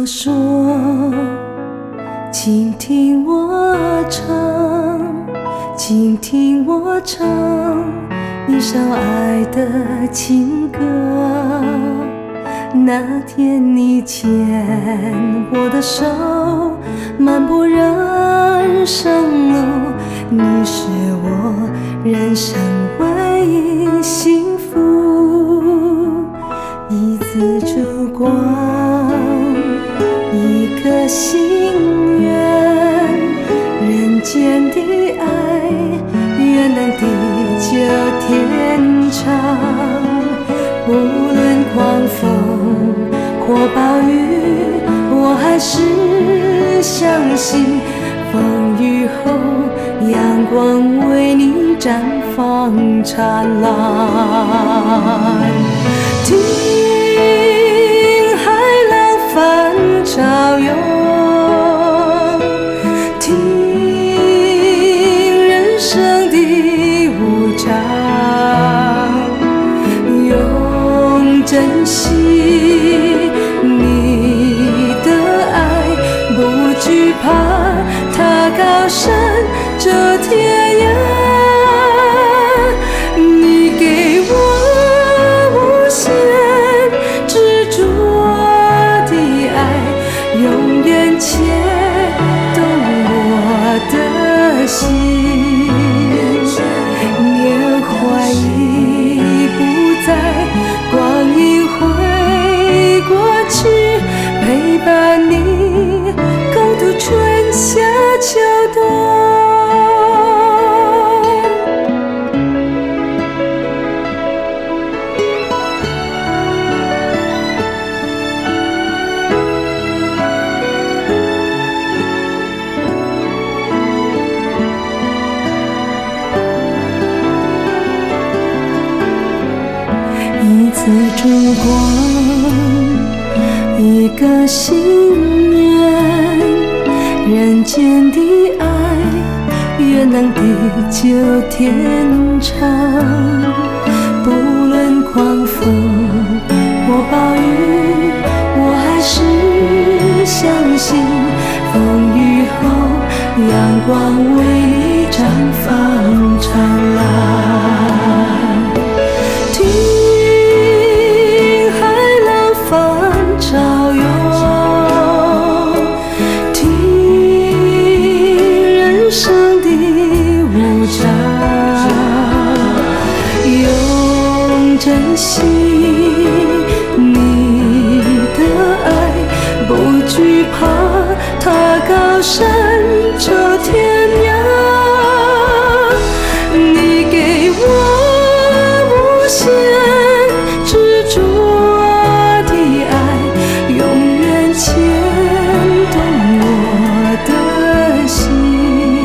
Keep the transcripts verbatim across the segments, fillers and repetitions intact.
说，请听我唱，请听我唱一首爱的情歌。那天你牵我的手，漫步人生路，你是我人生唯一幸福。一丝烛光，一个心愿，人间的爱愿能地久天长。无论狂风或暴雨，我还是相信风雨后阳光为你绽放灿烂。听海浪翻潮涌，听人生的无常，用珍惜你的爱，不惧怕它高山这天涯。你给我无限执着的爱，永远牵动我的心。年华已不在，光阴会过去，陪伴你共度春夏秋冬。一次烛光，一个心愿，人间的爱愿能地久天长。不论狂风或暴雨，我还是相信风雨后阳光为你绽放灿烂。珍惜你的爱，不惧怕它高山这天涯。你给我无限执着的爱，永远牵动我的心。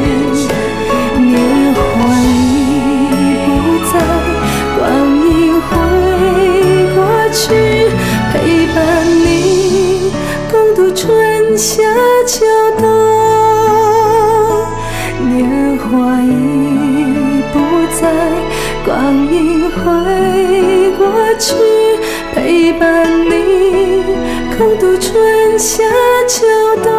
年华已不在，光会过去，陪伴你共度春夏秋冬。年华已不在，光阴会过去，陪伴你共度春夏秋冬。